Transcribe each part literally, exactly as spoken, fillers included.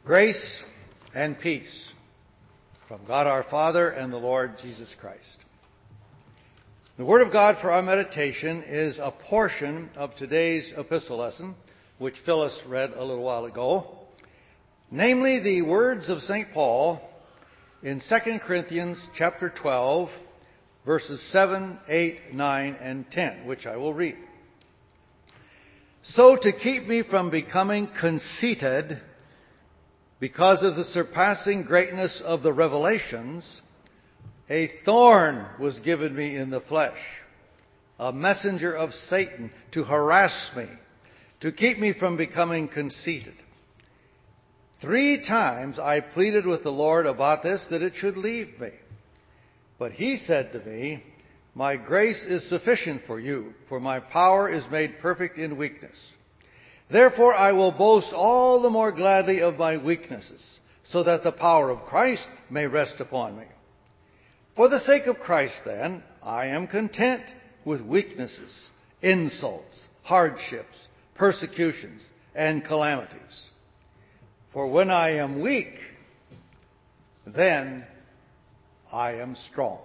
Grace and peace from God our Father and the Lord Jesus Christ. The Word of God for our meditation is a portion of today's epistle lesson, which Phyllis read a little while ago, namely the words of Saint Paul in Second Corinthians chapter twelve, verses seven, eight, nine, and ten, which I will read. So to keep me from becoming conceited, because of the surpassing greatness of the revelations, a thorn was given me in the flesh, a messenger of Satan to harass me, to keep me from becoming conceited. Three times I pleaded with the Lord about this, that it should leave me. But he said to me, "My grace is sufficient for you, for my power is made perfect in weakness. Therefore I will boast all the more gladly of my weaknesses, so that the power of Christ may rest upon me. For the sake of Christ, then, I am content with weaknesses, insults, hardships, persecutions, and calamities. For when I am weak, then I am strong."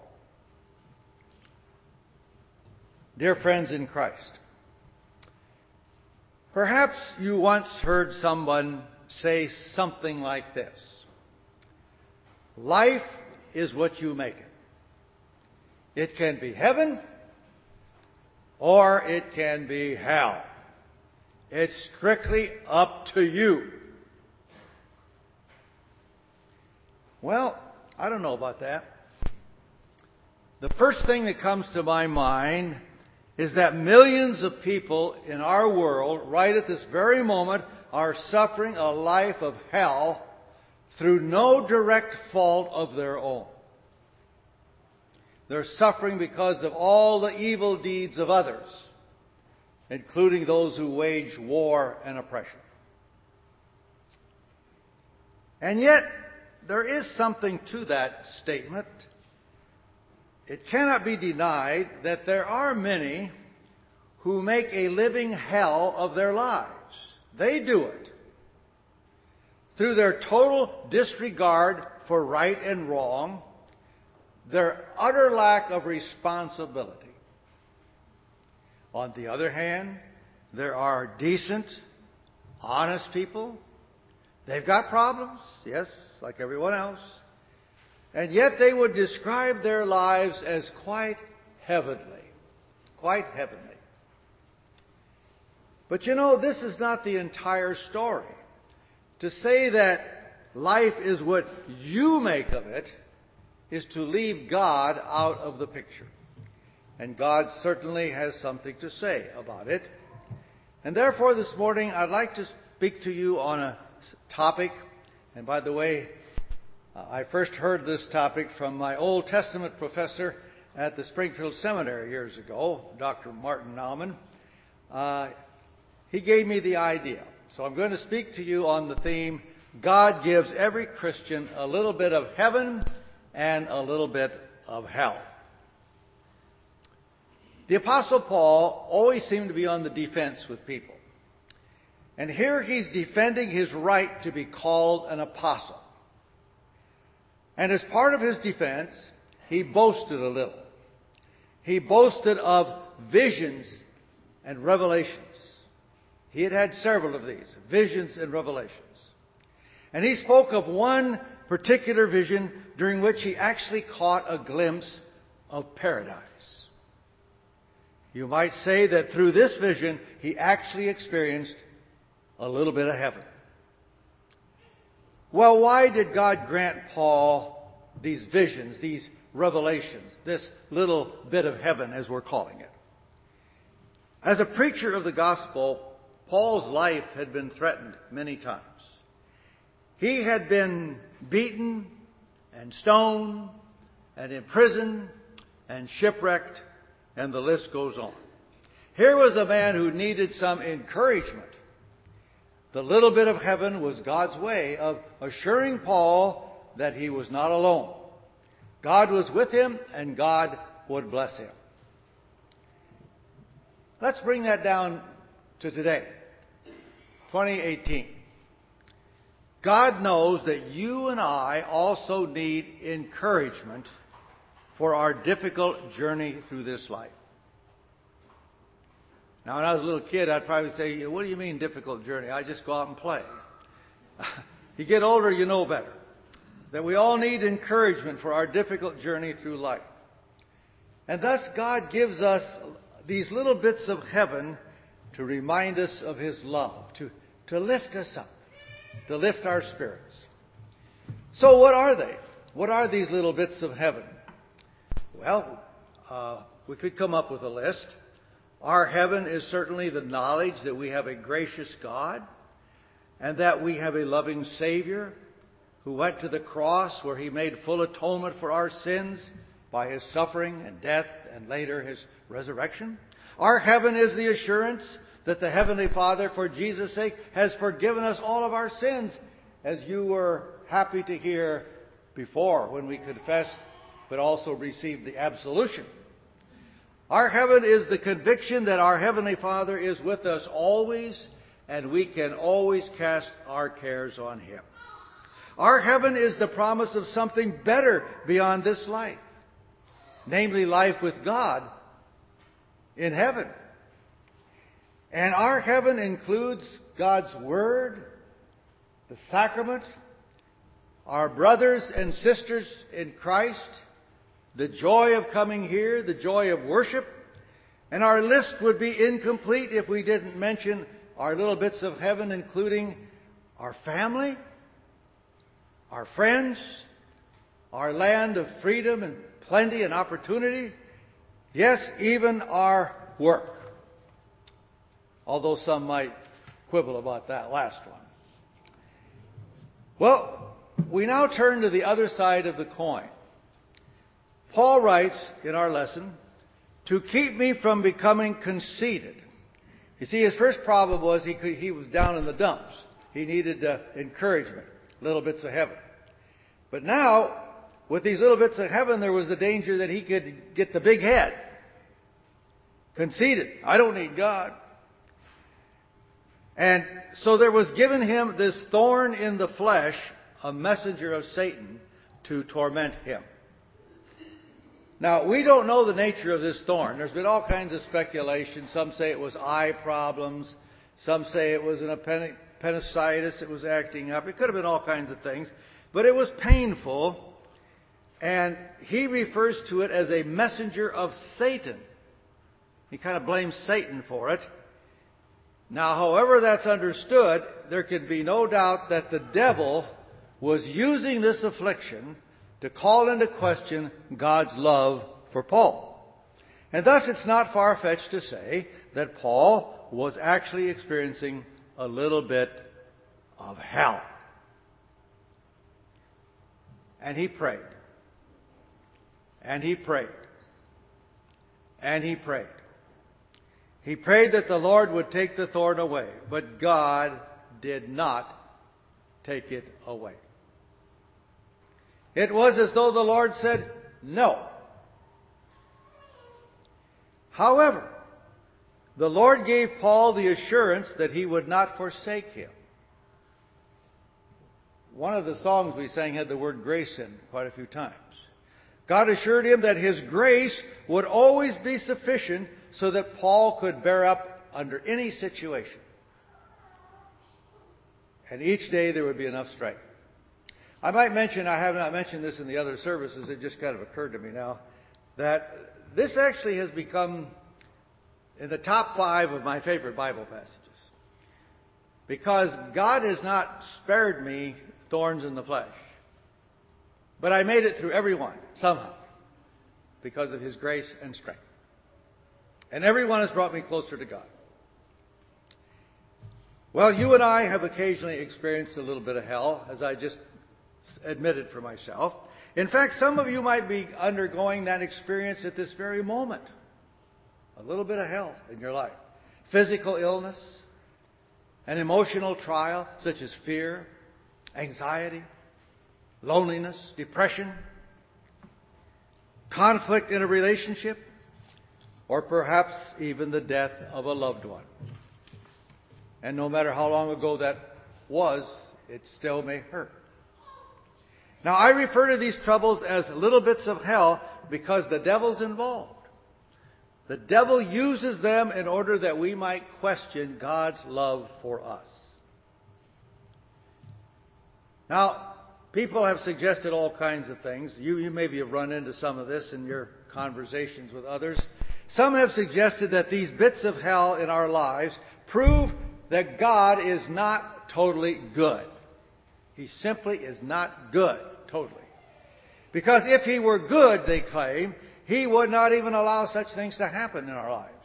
Dear friends in Christ, perhaps you once heard someone say something like this: life is what you make it. It can be heaven or it can be hell. It's strictly up to you. Well, I don't know about that. The first thing that comes to my mind is that millions of people in our world, right at this very moment, are suffering a life of hell through no direct fault of their own. They're suffering because of all the evil deeds of others, including those who wage war and oppression. And yet, there is something to that statement. It cannot be denied that there are many who make a living hell of their lives. They do it through their total disregard for right and wrong, their utter lack of responsibility. On the other hand, there are decent, honest people. They've got problems, yes, like everyone else. And yet they would describe their lives as quite heavenly. Quite heavenly. But you know, this is not the entire story. To say that life is what you make of it is to leave God out of the picture. And God certainly has something to say about it. And therefore this morning I'd like to speak to you on a topic. And by the way, I first heard this topic from my Old Testament professor at the Springfield Seminary years ago, Doctor Martin Nauman. Uh, he gave me the idea. So I'm going to speak to you on the theme, God gives every Christian a little bit of heaven and a little bit of hell. The Apostle Paul always seemed to be on the defense with people. And here he's defending his right to be called an apostle. And as part of his defense, he boasted a little. He boasted of visions and revelations. He had had several of these, visions and revelations. And he spoke of one particular vision during which he actually caught a glimpse of paradise. You might say that through this vision, he actually experienced a little bit of heaven. Well, why did God grant Paul these visions, these revelations, this little bit of heaven, as we're calling it? As a preacher of the gospel, Paul's life had been threatened many times. He had been beaten and stoned and imprisoned and shipwrecked, and the list goes on. Here was a man who needed some encouragement. The little bit of heaven was God's way of assuring Paul that he was not alone. God was with him, and God would bless him. Let's bring that down to today, twenty eighteen. God knows that you and I also need encouragement for our difficult journey through this life. Now, when I was a little kid, I'd probably say, what do you mean difficult journey? I just go out and play. You get older, you know better. That we all need encouragement for our difficult journey through life. And thus, God gives us these little bits of heaven to remind us of His love, to, to lift us up, to lift our spirits. So what are they? What are these little bits of heaven? Well, uh, we could come up with a list. Our heaven is certainly the knowledge that we have a gracious God and that we have a loving Savior who went to the cross where He made full atonement for our sins by His suffering and death and later His resurrection. Our heaven is the assurance that the Heavenly Father, for Jesus' sake, has forgiven us all of our sins, as you were happy to hear before when we confessed but also received the absolution. Our heaven is the conviction that our Heavenly Father is with us always, and we can always cast our cares on Him. Our heaven is the promise of something better beyond this life, namely life with God in heaven. And our heaven includes God's Word, the sacrament, our brothers and sisters in Christ, the joy of coming here, the joy of worship. And our list would be incomplete if we didn't mention our little bits of heaven, including our family, our friends, our land of freedom and plenty and opportunity. Yes, even our work. Although some might quibble about that last one. Well, we now turn to the other side of the coin. Paul writes in our lesson, to keep me from becoming conceited. You see, his first problem was he, could, he was down in the dumps. He needed uh, encouragement, little bits of heaven. But now, with these little bits of heaven, there was the danger that he could get the big head. Conceited. I don't need God. And so there was given him this thorn in the flesh, a messenger of Satan, to torment him. Now, we don't know the nature of this thorn. There's been all kinds of speculation. Some say it was eye problems. Some say it was an appendicitis. It was acting up. It could have been all kinds of things. But it was painful. And he refers to it as a messenger of Satan. He kind of blames Satan for it. Now, however that's understood, there can be no doubt that the devil was using this affliction to call into question God's love for Paul. And thus it's not far-fetched to say that Paul was actually experiencing a little bit of hell. And he prayed. And he prayed. And he prayed. He prayed that the Lord would take the thorn away, but God did not take it away. It was as though the Lord said, no. However, the Lord gave Paul the assurance that He would not forsake him. One of the songs we sang had the word grace in quite a few times. God assured him that His grace would always be sufficient so that Paul could bear up under any situation. And each day there would be enough strength. I might mention, I have not mentioned this in the other services, it just kind of occurred to me now, that this actually has become in the top five of my favorite Bible passages. Because God has not spared me thorns in the flesh. But I made it through every one, somehow, because of His grace and strength. And every one has brought me closer to God. Well, you and I have occasionally experienced a little bit of hell, as I just admitted for myself. In fact, some of you might be undergoing that experience at this very moment. A little bit of hell in your life. Physical illness, an emotional trial such as fear, anxiety, loneliness, depression, conflict in a relationship, or perhaps even the death of a loved one. And no matter how long ago that was, it still may hurt. Now, I refer to these troubles as little bits of hell because the devil's involved. The devil uses them in order that we might question God's love for us. Now, people have suggested all kinds of things. You, you maybe have run into some of this in your conversations with others. Some have suggested that these bits of hell in our lives prove that God is not totally good. He simply is not good, totally. Because if He were good, they claim, He would not even allow such things to happen in our lives.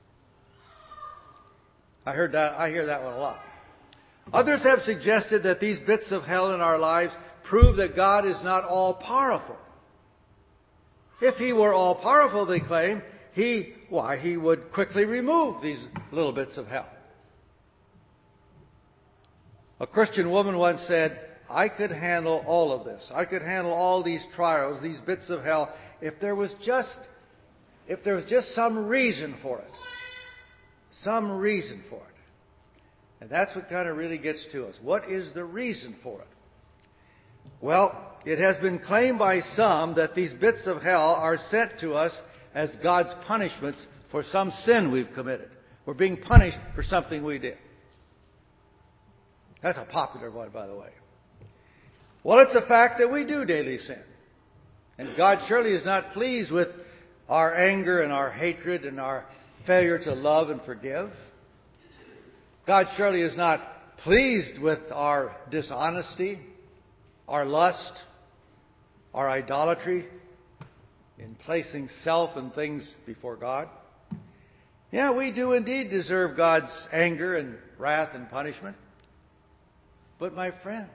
I heard that, I hear that one a lot. Others have suggested that these bits of hell in our lives prove that God is not all-powerful. If He were all-powerful, they claim, He, why, He would quickly remove these little bits of hell. A Christian woman once said, I could handle all of this. I could handle all these trials, these bits of hell, if there was just, if there was just some reason for it. Some reason for it. And that's what kind of really gets to us. What is the reason for it? Well, it has been claimed by some that these bits of hell are sent to us as God's punishments for some sin we've committed. We're being punished for something we did. That's a popular one, by the way. Well, it's a fact that we do daily sin. And God surely is not pleased with our anger and our hatred and our failure to love and forgive. God surely is not pleased with our dishonesty, our lust, our idolatry in placing self and things before God. Yeah, we do indeed deserve God's anger and wrath and punishment. But my friends,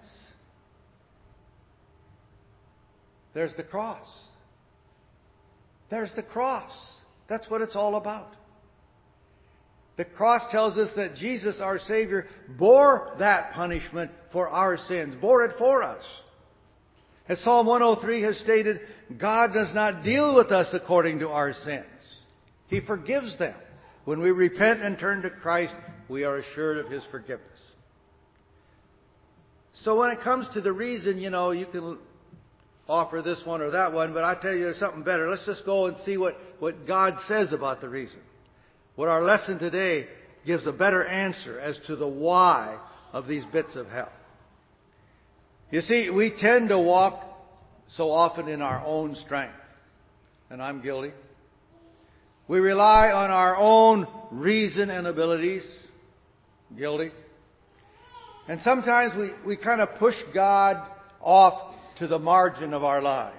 there's the cross. There's the cross. That's what it's all about. The cross tells us that Jesus, our Savior, bore that punishment for our sins, bore it for us. As Psalm one oh three has stated, God does not deal with us according to our sins. He forgives them. When we repent and turn to Christ, we are assured of His forgiveness. So when it comes to the reason, you know, you can offer this one or that one, but I tell you there's something better. Let's just go and see what, what God says about the reason. What our lesson today gives a better answer as to the why of these bits of hell. You see, we tend to walk so often in our own strength, and I'm guilty. We rely on our own reason and abilities, guilty. And sometimes we, we kind of push God off to the margin of our lives.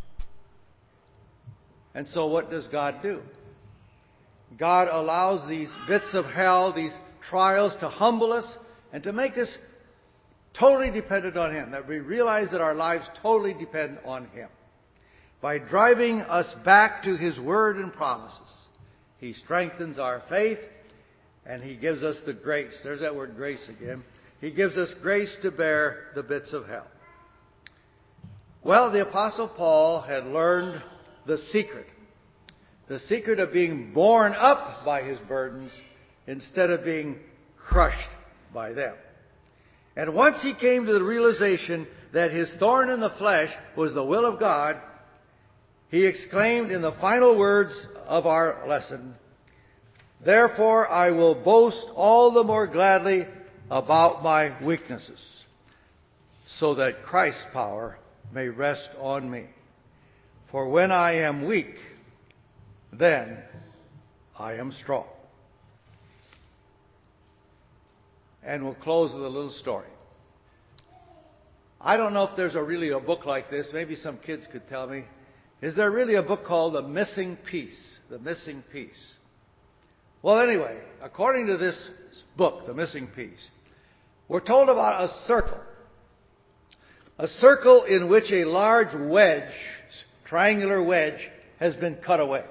And so what does God do? God allows these bits of hell, these trials, to humble us and to make us totally dependent on Him. That we realize that our lives totally depend on Him. By driving us back to His Word and promises, He strengthens our faith and He gives us the grace. There's that word grace again. He gives us grace to bear the bits of hell. Well, the Apostle Paul had learned the secret. The secret of being borne up by his burdens instead of being crushed by them. And once he came to the realization that his thorn in the flesh was the will of God, he exclaimed in the final words of our lesson, "Therefore I will boast all the more gladly about my weaknesses, so that Christ's power may rest on me. For when I am weak, then I am strong." And we'll close with a little story. I don't know if there's a really a book like this. Maybe some kids could tell me. Is there really a book called The Missing Piece? The Missing Piece. Well, anyway, according to this book, The Missing Piece, we're told about a circle. A circle in which a large wedge, triangular wedge, has been cut away.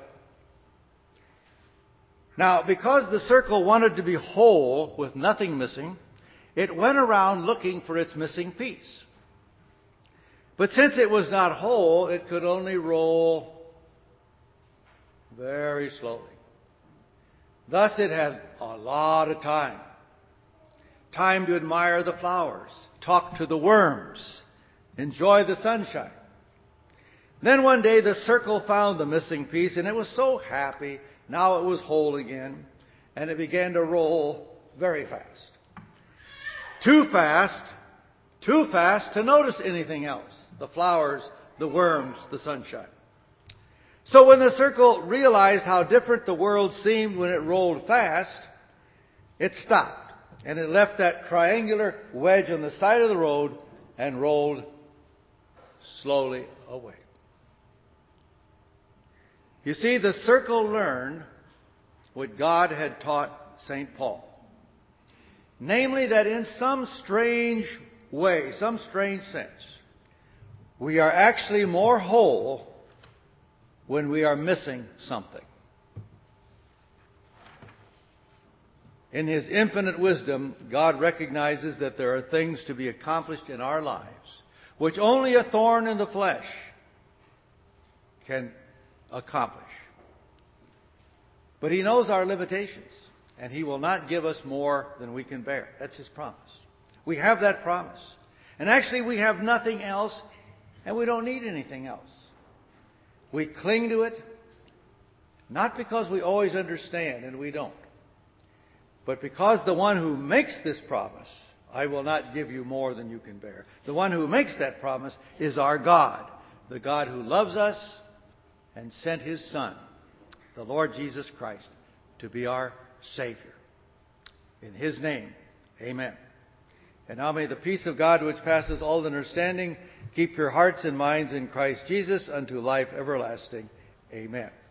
Now, because the circle wanted to be whole with nothing missing, it went around looking for its missing piece. But since it was not whole, it could only roll very slowly. Thus it had a lot of time. Time to admire the flowers, talk to the worms, enjoy the sunshine. Then one day the circle found the missing piece, and it was so happy. Now it was whole again, and it began to roll very fast. Too fast, too fast to notice anything else. The flowers, the worms, the sunshine. So when the circle realized how different the world seemed when it rolled fast, it stopped, and it left that triangular wedge on the side of the road and rolled slowly away. You see, the circle learned what God had taught Saint Paul. Namely, that in some strange way, some strange sense, we are actually more whole when we are missing something. In His infinite wisdom, God recognizes that there are things to be accomplished in our lives which only a thorn in the flesh can accomplish. But He knows our limitations, and He will not give us more than we can bear. That's His promise. We have that promise. And actually we have nothing else, and we don't need anything else. We cling to it, not because we always understand, and we don't, but because the one who makes this promise, I will not give you more than you can bear. The one who makes that promise is our God, the God who loves us and sent His Son, the Lord Jesus Christ, to be our Savior. In His name, amen. And now may the peace of God, which passes all understanding, keep your hearts and minds in Christ Jesus unto life everlasting. Amen.